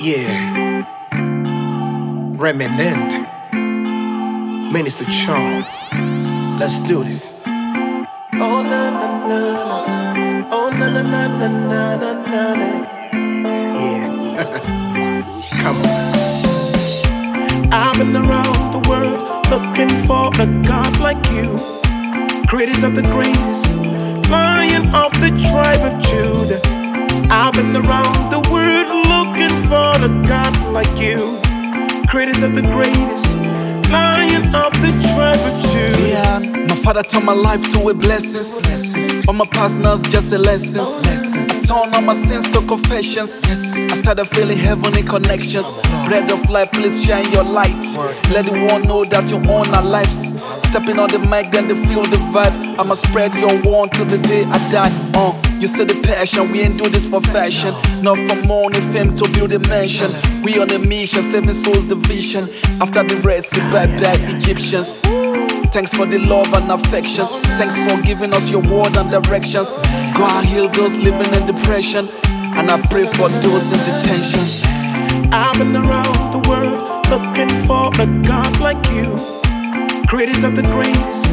Yeah, Remnant, Minister Charles. Let's do this. Oh na na na na, oh na na na na na na na. Yeah, come on. I've been around the world looking for a God like you, greatest of the greatest, Lion of the tribe of Judah. I've been around the world looking for a God like you, greatest of the greatest, Lion of the tribe of Judah. Yeah, my father turned my life to a blessing. All my past now just a lesson. I turned all my sins to confessions. I started feeling heavenly connections. Bread of life, please shine your light. Let the world know that you own our lives. Stepping on the mic, then they feel the vibe. I'ma spread your word till the day I die. You see the passion, we ain't do this for fashion. Not for money, fame to build a mansion. We on a mission, saving souls the vision. After the rest, say bye-bye Egyptians. Thanks for the love and affections. Thanks for giving us your word and directions. God heal those living in depression, and I pray for those in detention. I've been around the world looking for a God like you, greatest of the greatest,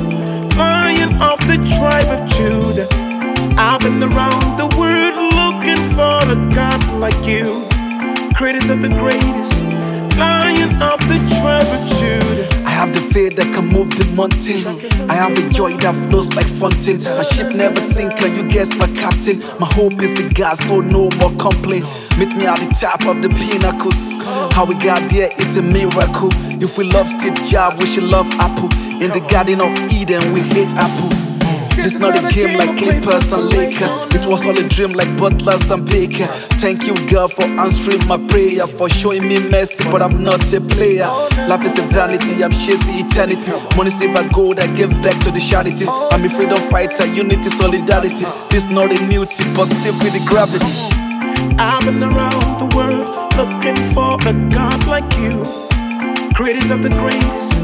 Lion of the tribe of Judah. I've been around the world looking for a God like you, greatest of the greatest, Lion of the tribe of Judah. I have the faith that can move the mountain. I have the joy that flows like fountain. My ship never sink, and you guess my captain. My hope is in God, so no more complaint. Meet me at the top of the pinnacles. How we got there is a miracle. If we love Steve Jobs, we should love Apple. In the Garden of Eden, we hate Apple. This not a game like Clippers and Lakers. It was all a dream like Butlers and Baker. Thank you, God, for answering my prayer, for showing me mercy, but I'm not a player. Life is a vanity, I'm chasing eternity. Money save a gold, I give back to the charities. I'm a freedom fighter, unity, solidarity. This not a new tip, but still feel the gravity. I've been around the world looking for a God like you, greatest of the greatest,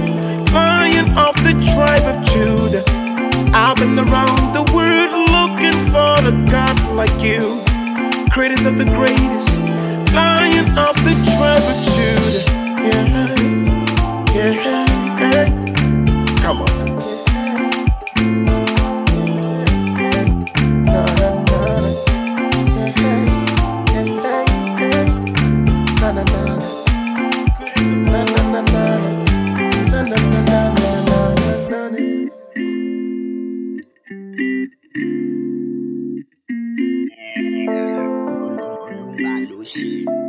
Lion of the tribe of Judah. I've been around the world looking for a God like you, greatest of the greatest, Lion of the tribe of Judah. Yeah, yeah, come on. Shit.